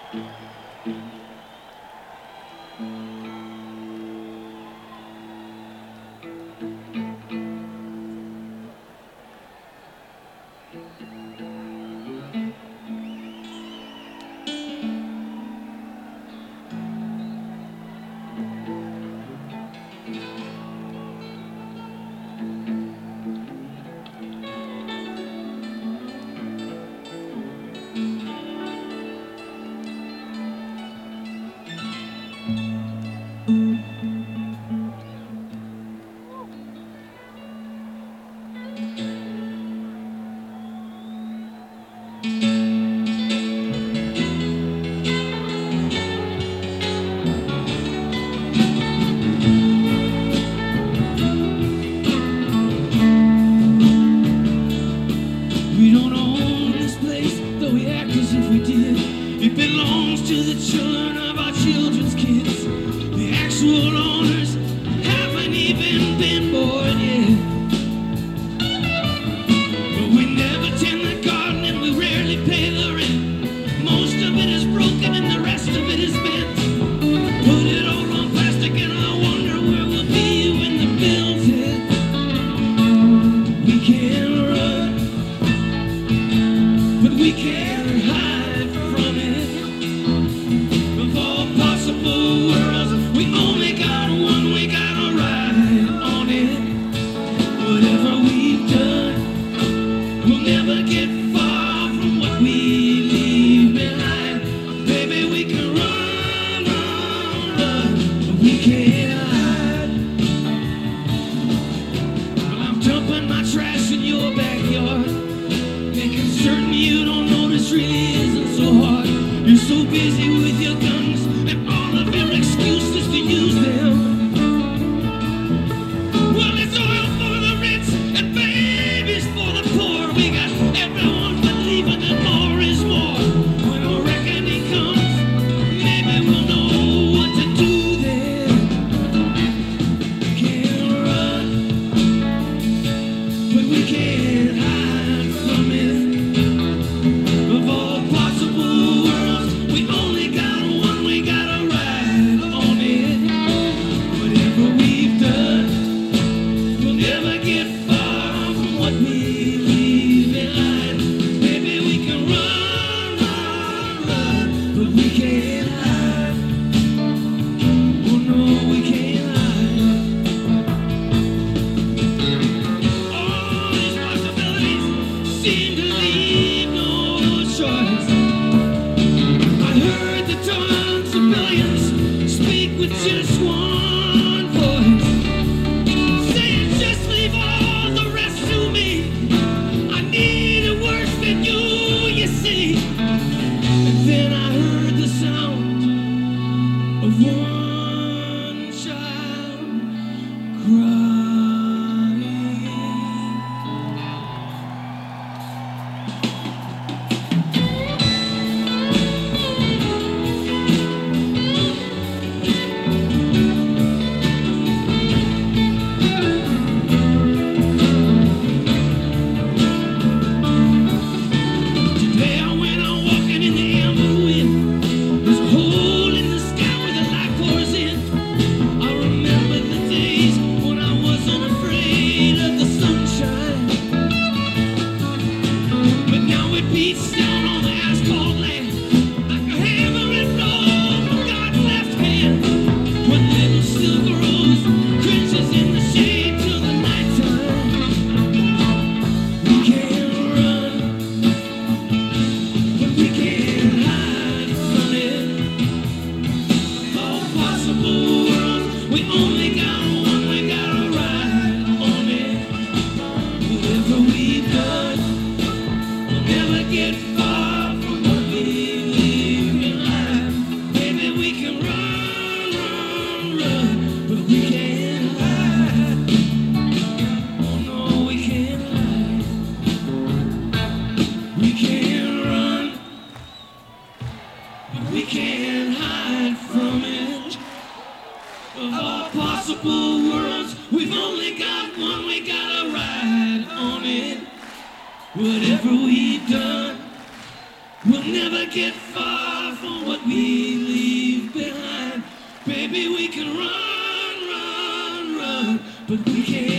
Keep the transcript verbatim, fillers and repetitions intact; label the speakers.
Speaker 1: We don't own this place, though we act as if we did. It belongs to the children of our children's kids. The actual owners haven't even been born yet. But we never tend the garden and we rarely pay the rent. Most of it is broken and the rest of it is bent. Put it all on plastic and I wonder where we'll be when the bill's hit. We can't run, but we can't hide from it. Of all possible worlds, we only got one, we gotta ride on it. Whatever we've done, we'll never get far from what we leave behind. Baby, we can run, run, run, but we can't hide. Well, I'm dumping my trash in your backyard, making certain you don't notice really isn't so hard. You're so busy with your guns and all of your excuses to use them. Well, it's oil for the rich and babies for the poor. We got everyone believing that more is more. When a reckoning comes, maybe we'll know what to do then. We can't run, but we can't hide from it. Of all possible worlds, we only got one, we gotta ride on it. Whatever we've done, we'll never get far from what we leave behind. Maybe we can run, run, run, but we can't hide. Oh no, we can't hide. All these possibilities seem to leave no choice. I heard the tons of billions speak with just one voice, saying just leave all the rest to me. I need it worse than you, you see. And then I heard the sound of one child crying. Today I went on walking in the amber wind. There's a hole in the sky where the light pours in. I remember the days when I wasn't afraid of the sunshine. But now it beats down on the asphalt land like a hammer and blow from God's left hand. What little still grows cringes in the shade till the nighttime. We can't run, but we can't hide from it. All possible worlds, we only got one, we gotta ride on it. Whatever we've done, we'll never get far from what we leave behind. Maybe we can run, run, run, but we can't hide. Oh no, we can't hide. We can't run, but we can't hide from it. Of all possible worlds, we've only got one, we gotta ride on it. Whatever we've done, we'll never get far for what we leave behind. Baby, we can run, run, run, but we can't.